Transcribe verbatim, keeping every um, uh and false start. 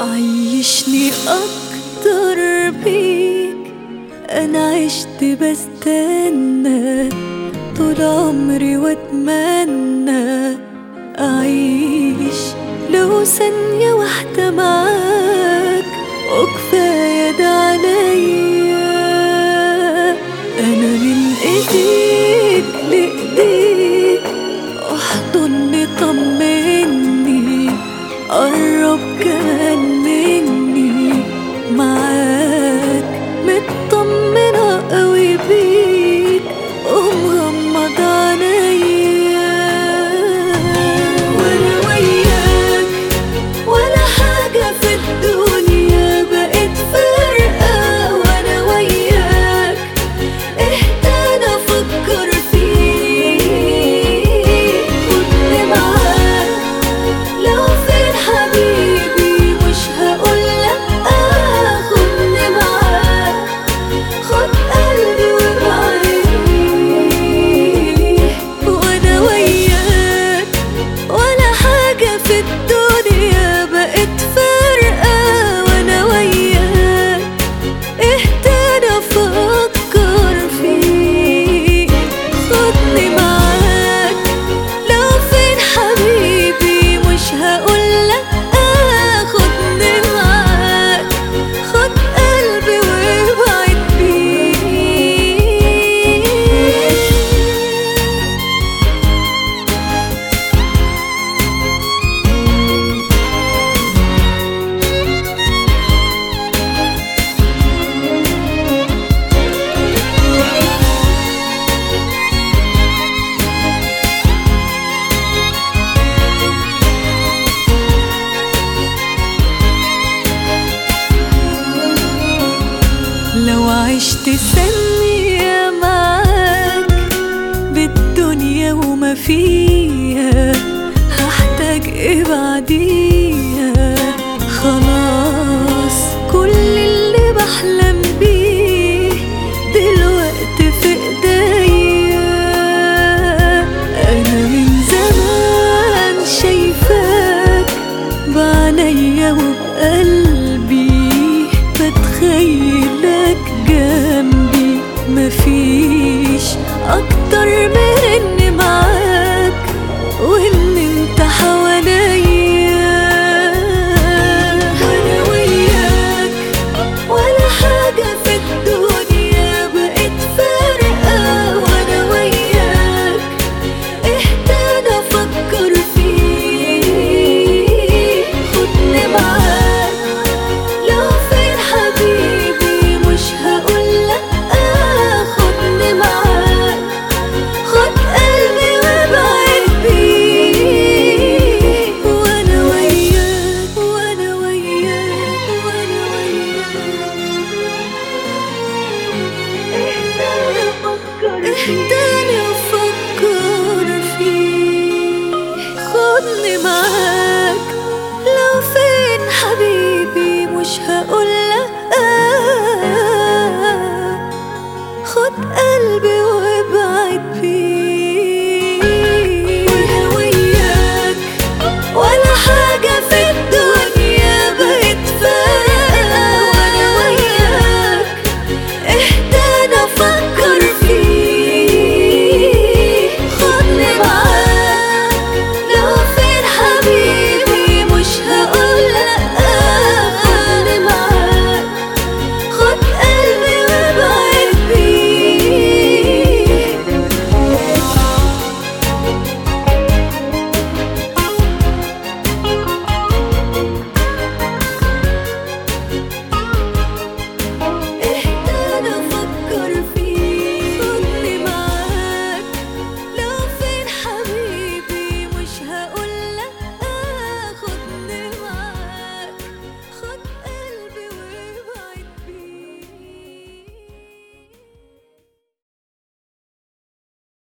عيشني أكتر بيك، أنا عشت بستنى طول عمري وأتمنى أعيش لو ثانية واحدة معاك، وكفاية ده عليا. أنا من إيديك لإيديك، احضني طمني، قرب كمان مني، معاك مطمنة قوي بيك ومغمض عينيا. وانا وياك ولا حاجة في الدنيا بقت فارقة، وانا وياك اهدى انا افكر فيك، خدني معاك لو فين حبيبي مش هقول لأ، خدني معاك خد قلبي وابعدني. وانا وياك ولا حاجة في الدنيا بقت فارقة، وانا وياك اهدى انا افكر فيك، خدني معاك لو فين حبيبي مش هقول لأ، خدني معاك خد قلبي وابعد بيه. لو عشت ثانية معاك بالدنيا وما فيها، هحتاج ايه بعديها؟ خلاص كل اللي بحلم بيه دلوقتي في ايديا. انا من زمان شايفاك بعينيا وبقلبي، بتخيلك جنبي، مفيش اكتر من اني معاك وان انت حواليا. وانا وياك ولا حاجة في الدنيا بقت فارقة، وانا وياك اهدى انا افكر فيك، خدني معاك لو فين حبيبي مش هقول لأ، خدني معاك خد قلبي وابعد بيه. وانا وياك وانا وياك وانا وياك اهدى انا افكر اهدى انا افكر فيك، خدني معاك لو فين حبيبي مش هقول لأ، خد قلبي وابعد بيه.